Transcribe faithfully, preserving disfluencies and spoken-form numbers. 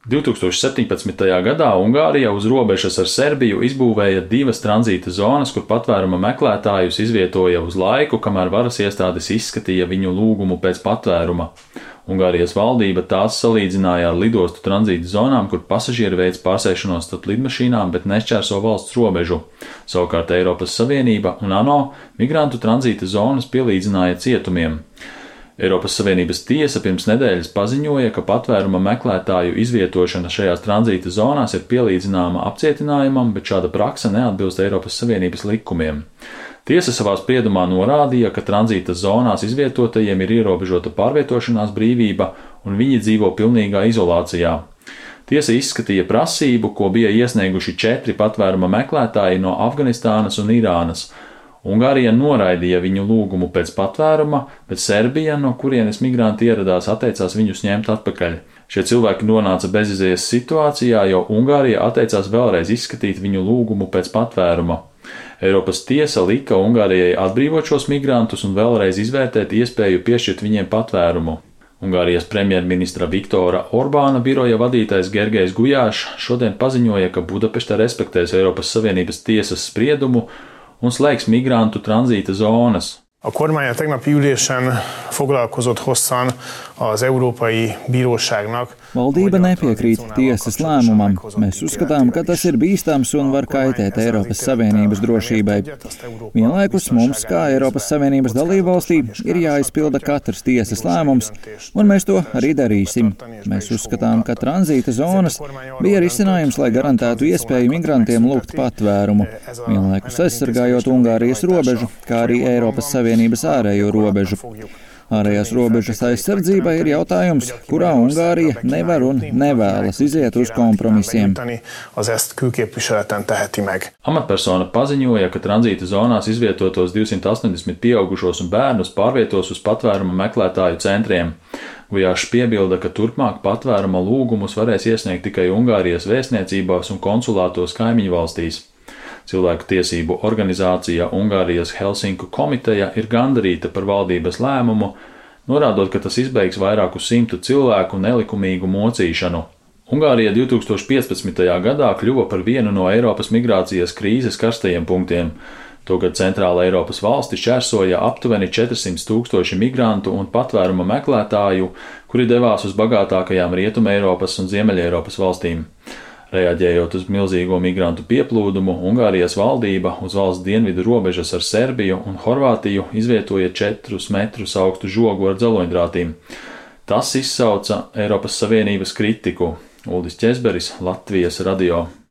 divtūkstoš septiņpadsmitajā gadā Ungārija uz robežas ar Serbiju izbūvēja divas tranzīta zonas, kur patvēruma meklētājus izvietoja uz laiku, kamēr varas iestādes izskatīja viņu lūgumu pēc patvēruma. Ungārijas valdība tās salīdzināja ar lidostu tranzīta zonām, kur pasažieri veic pārsēšanos starp lidmašīnām, bet nešķērso valsts robežu. Savukārt Eiropas Savienība un ANO migrantu tranzīta zonas pielīdzināja cietumiem. Eiropas Savienības tiesa pirms nedēļas paziņoja, ka patvēruma meklētāju izvietošana šajās tranzīta zonās ir pielīdzināma apcietinājumam, bet šāda prakse neatbilst Eiropas Savienības likumiem. Tiesa savā spriedumā norādīja, ka tranzīta zonās izvietotajiem ir ierobežota pārvietošanās brīvība un viņi dzīvo pilnīgā izolācijā. Tiesa izskatīja prasību, ko bija iesnieguši četri patvēruma meklētāji no Afganistānas un Irānas. Ungārija noraidīja viņu lūgumu pēc patvēruma, bet Serbija, no kurienes migranti ieradās, atteicās viņus ņemt atpakaļ. Šie cilvēki nonāca bezizējas situācijā, jo Ungārija atteicās vēlreiz izskatīt viņu lūgumu pēc patvēruma. Eiropas tiesa lika Ungārijai atbrīvot šos migrantus un vēlreiz izvērtēt iespēju piešķirt viņiem patvērumu. Ungārijas premjerministra Viktora Orbāna biroja vadītājs Gergejs Gujāšs šodien paziņoja, ka Budapešta respektēs Eiropas Savienības tiesas spriedumu un slēgs migrantu tranzīta zonas. A kormány a tegnapi ülésen foglalkozott hosszan az Európai Bíróságnak. Valdība nepiekrīt tiesas lēmumam. Mēs uzskatām, ka tas ir bīstams un var kaitēt Eiropas Savienības drošībai. Vienlaikus mums, kā Eiropas Savienības dalībvalstī, ir jāizpilda katrs tiesas lēmums, un mēs to arī darīsim. Mēs uzskatām, ka tranzīta zonas bija risinājums, lai garantētu iespēju migrantiem lūgt patvērumu, vienlaikus aizsargājot Ungārijas robežu, kā arī Eiropas Savienības ārējo robežu. Ārējās robežas aizsardzība ir jautājums, kurā Ungārija nevar un nevēlas iziet uz kompromisiem. Amatpersona paziņoja, ka tranzīta zonās izvietotos divsimt astoņdesmit pieaugušos un bērnus pārvietos uz patvēruma meklētāju centriem. Gujāšs piebilda, ka turpmāk patvēruma lūgumus varēs iesniegt tikai Ungārijas vēstniecībās un konsulātos kaimiņu valstīs. Cilvēku tiesību organizācija Ungārijas Helsinku komiteja ir gandarīta par valdības lēmumu, norādot, ka tas izbeigs vairāku simtu cilvēku nelikumīgu mocīšanu. Ungārija divtūkstoš piecpadsmitajā gadā kļuva par vienu no Eiropas migrācijas krīzes karstajiem punktiem. Togad Centrāla Eiropas valsti šķērsoja aptuveni četrsimt tūkstoši migrantu un patvēruma meklētāju, kuri devās uz bagātākajām Rietuma Eiropas un Ziemeļa Eiropas valstīm. Reaģējot uz milzīgo migrantu pieplūdumu, Ungārijas valdība uz valsts dienvidu robežas ar Serbiju un Horvātiju izvietoja četrus metrus augstu žogu ar dzeloņdrātīm. Tas izsauca Eiropas Savienības kritiku. Uldis Ķezberis, Latvijas radio.